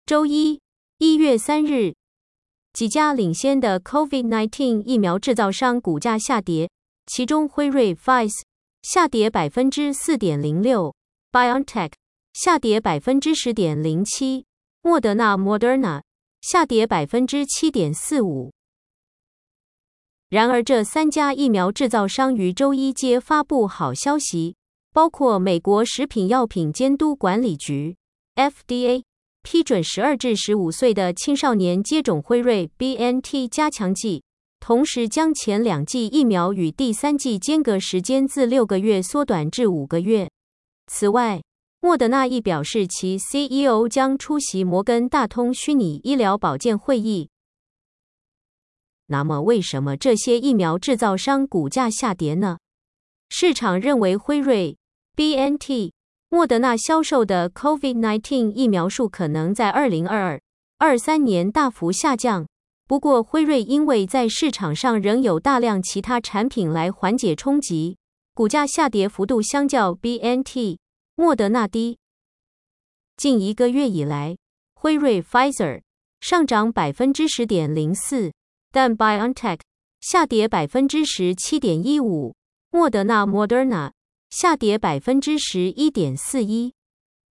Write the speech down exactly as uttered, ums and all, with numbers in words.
周一，一月三日，几家领先的 COVID 十九 疫苗制造商股价下跌，其中辉瑞 Pfizer 下跌 百分之四点零六， BioNTech 下跌 百分之十点零七， 莫德纳 Moderna 下跌 百分之七点四五。然而，这三家疫苗制造商于周一皆发布好消息，包括美国食品药品监督管理局 F D A 批准十二至十五岁的青少年接种辉瑞 B N T 加强剂，同时将前两剂疫苗与第三剂间隔时间自六个月缩短至五个月。此外，莫德纳亦表示其 C E O 将出席摩根大通虚拟医疗保健会议。那么，为什么这些疫苗制造商股价下跌呢？市场认为辉瑞、B N T、莫德纳销售的 COVID 十九 疫苗数可能在二零二二、二三年大幅下降。不过，辉瑞因为在市场上仍有大量其他产品来缓解冲击，股价下跌幅度相较 B N T、莫德纳低。近一个月以来，辉瑞 Pfizer 上涨 百分之十点零四， 但 BioNTech 下跌 百分之十七点一五， 莫德纳 Moderna 下跌 百分之十一点四一。